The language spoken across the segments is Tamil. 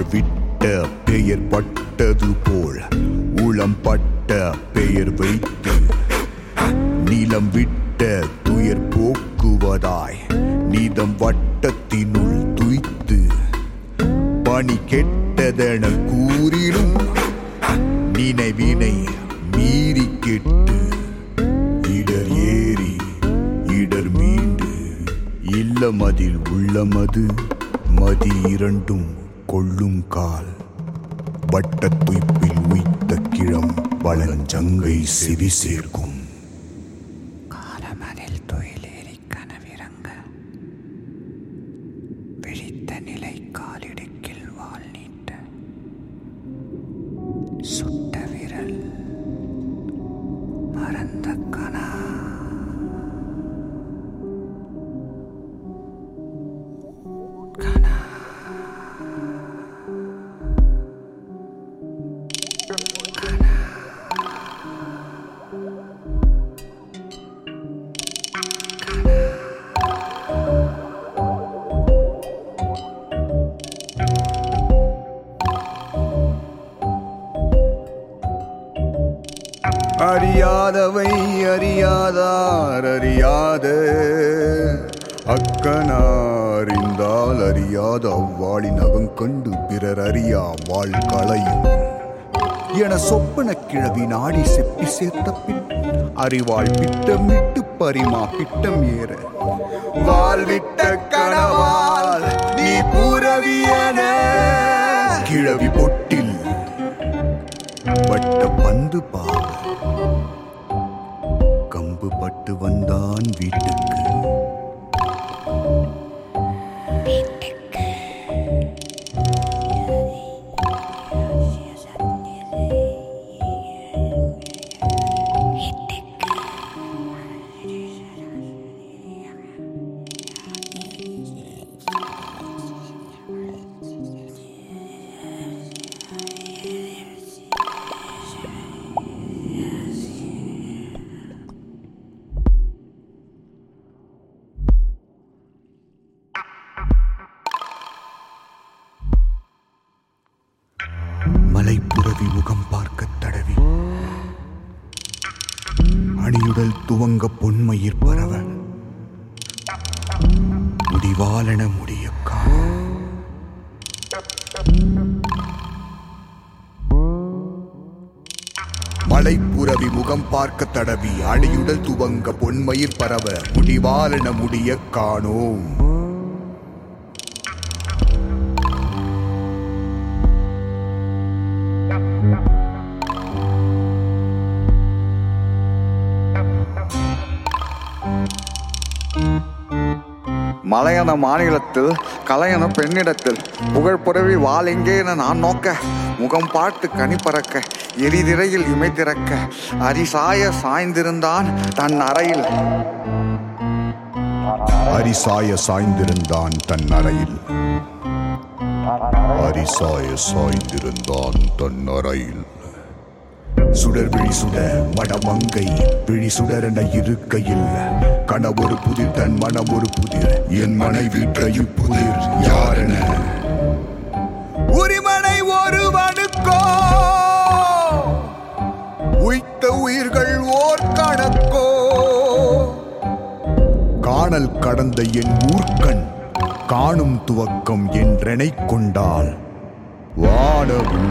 விட்ட பெயர் பட்டது போல் உளம் பட்ட பெயர் வைத்து நீளம் விட்ட துயர் போக்குவதாய் நீதம் வட்டத்தினுள் துய்த்து பணி கெட்டதென கூறினும் நினைவினை மீறி கெட்டு இடர் ஏறி இடர் மீண்டு இல்லமதில் உள்ளமது மதி இரண்டும் கொள்ளும் கால் வட்டத் துய்ப்பில் உய்த்த கிழம் வளஞ்சங்கை செவி சேர்க்கும் காலமதில் தொழிலேறி கனவிறங்க விழித்த நிலை காலிடுக்கில் வால் நீட்ட சுட்ட விரல் மறந்த கனா அறியாதவை அறியாதார் அறியாத அக்கனாரிந்தால் அறியாத அவ்வாளின் அகங்கண்டு பிறர் அறியா வாழ் களையும் என சொப்பன கிழவி நாடி செப்பி சேர்த்த பின் அறிவாள் பிட்டமிட்டு பரிமா பிட்டம் ஏற வாழ்விட்ட கனவால் நீ புறவியன கிழவி பொட்டில் வட்ட பந்து பாவ கம்பு பட்டு வந்தான் வீட்டுக்கு மலைப்புறவி முகம் பார்க்க தடவி அணியுடல் துவங்க பொன்மயிர் பரவ முடிவாலென முடிய மலைப்புறவி முகம் பார்க்க தடவி அணியுடல் துவங்க பொன்மயிர் பரவ முடிவாலென முடிய காணோம். மலையன மாநிலத்தில் கலையன பெண்ணிடத்தில் புகழ் புறவி வாள் எங்கே என நான் நோக்க முகம் பார்த்து கனி பறக்க எரிதிரையில் இமை திறக்க அரிசாய சாய்ந்திருந்தான் தன் அறையில் அரிசாய சாய்ந்திருந்தான் தன் அறையில் அரிசாய சாய்ந்திருந்தான் தன் அறையில் சுடர் விழி சுட மடமங்கை விழி சுடரென இருக்கையில் கனவொரு புதிர் தன் மனம் ஒரு புதிர் என் மனைவி புதிர் யாரென உரிமனை ஒருவனுக்கோ உய்த்த உயிர்கள் ஓர் கணக்கோ காணல் கடந்த என் ஊர்க்கண் காணும் துவக்கம் என்றெனை கொண்டால் வானவும்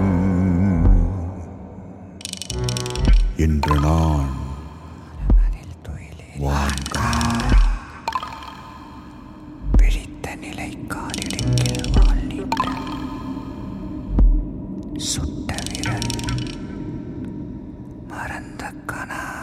என்று நான் விழித்த நிலை காலிடுக்கில் வால் நீட்ட சுட்ட விரல் மறந்த கனா